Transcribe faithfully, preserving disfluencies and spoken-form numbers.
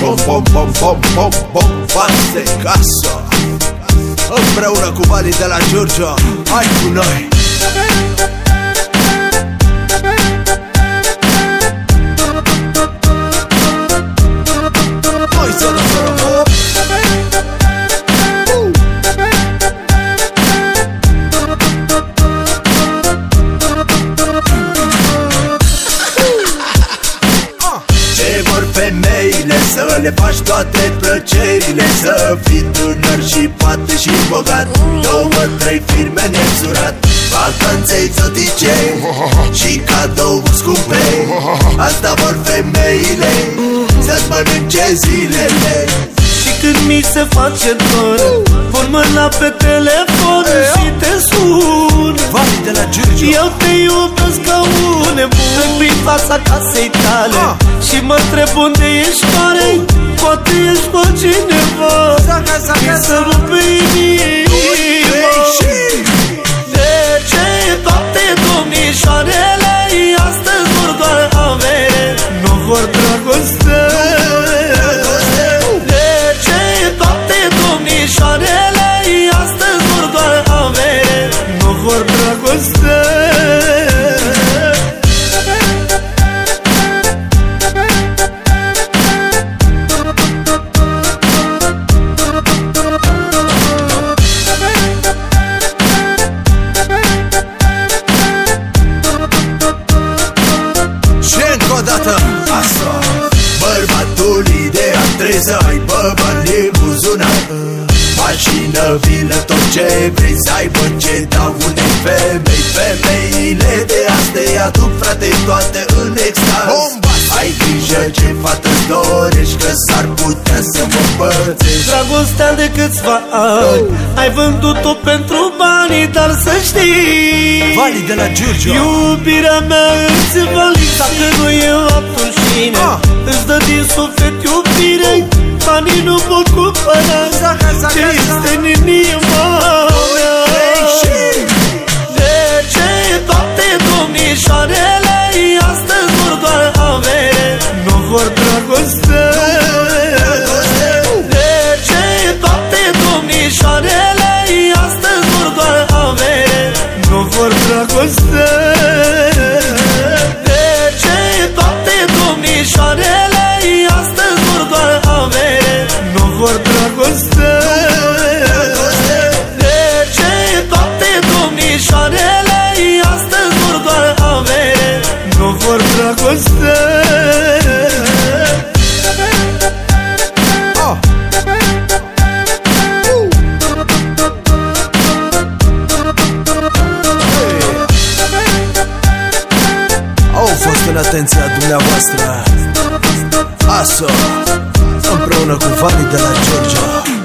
Bom, bom, bom, bom, bom, bom, bani de casă. Împreună cu banii de la Giurgia, hai cu noi. Noi să ne fără. Ce vor femeile, să le faci toate plăcerile, să fii tânăr și poate și bogat. Două, trei firme neînsurat, vacanțe exotice și cadouri scumpe. Asta vor femeile, să-ți mănânce zilele. Și când mi se face dor, vor mâna pe telefon și te sun. Banii de la Giurgia. Eu te iubesc ca un nebun. Trec prin fața casei tale ah. și mă întreb unde ești mare. Poate ești pe cineva care să rupe inima. De ce toate domnișoarele astăzi vor doar avere, nu vor dragoste? De ce toate domnișoarele astăzi vor doar avere, nu vor dragoste? Bărbatul ideea trebuie să aibă bani în buzunar, mașină, vilă, tot ce vrei să aibă, ce dau unei femei. Femeile de astăzi aduc, frate, toate în extaz. Ai grijă ce fată-ți dorești, că s-ar putea să mă împărțești. Dragostea de câțiva ani ai vândut-o pentru banii, dar să știi, banii de la Giurgia. Iubirea mea îți valid, dacă nu eu atunci cine ah. îți dă din suflet iubire? Banii nu pot cumpăra ce este în inima mea. De ce toate domnișoarele astăzi vor doar avere, nu vor dragoste? De ce toate domnișoarele astăzi vor doar avere, nu vor dragoste? De ce toate domnișoarele astăzi vor doar avere, nu vor dragoste? De ce toate domnișoarele astăzi vor doar avere, nu vor dragoste? Au fost în atenția dumneavoastră Aso, împreună cu banii de la Giurgia.